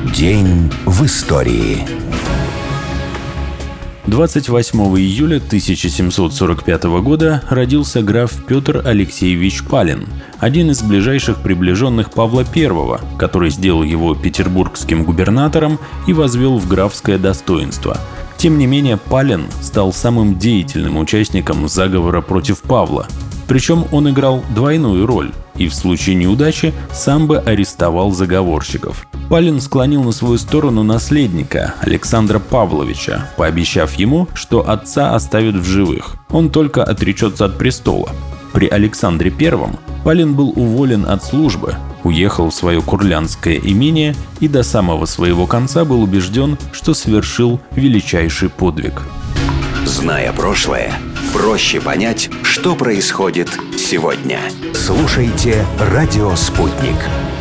День в истории. 28 июля 1745 года родился граф Петр Алексеевич Палин, один из ближайших приближенных Павла I, который сделал его петербургским губернатором и возвел в графское достоинство. Тем не менее, Палин стал самым деятельным участником заговора против Павла. Причем он играл двойную роль и в случае неудачи сам бы арестовал заговорщиков. Палин склонил на свою сторону наследника Александра Павловича, пообещав ему, что отца оставят в живых. Он только отречется от престола. При Александре I Палин был уволен от службы, уехал в свое курлянское имение и до самого своего конца был убежден, что совершил величайший подвиг. Зная прошлое, проще понять, что происходит сегодня. Слушайте «Радио Спутник».